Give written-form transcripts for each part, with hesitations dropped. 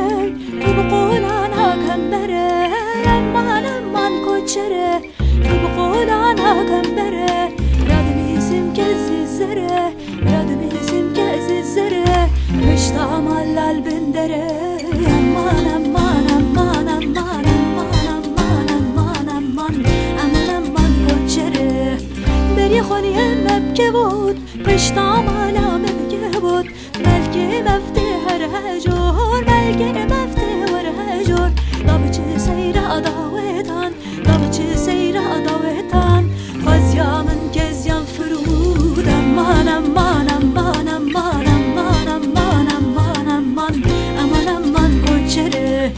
koçere tu bu qolana kambere aman koçere tu bu qolana kambere radmizim kezzizere radmizim kezzizere müştamal albindere aman aman aman aman aman aman aman aman aman koçere beri خونیم مبکبود پشتام علام مبکبود بلکه مفتح هجور بلکه مفتح هجور دابچه سیر عداوتان دابچه سیر عداوتان خزیامن کزیام فرود امان امان امان امان امان امان امان امان امان امان کوچره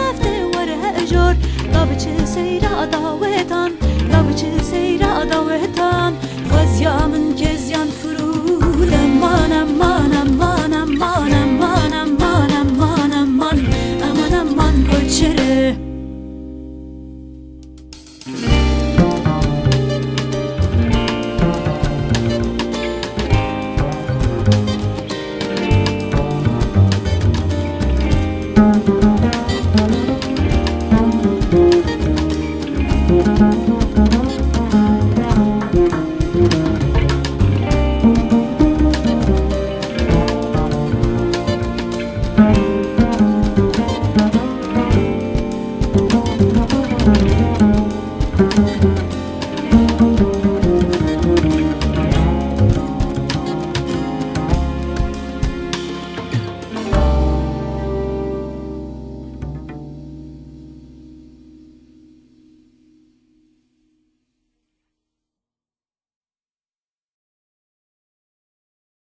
دابچه سیر عداوتان دابچه سیر عداوتان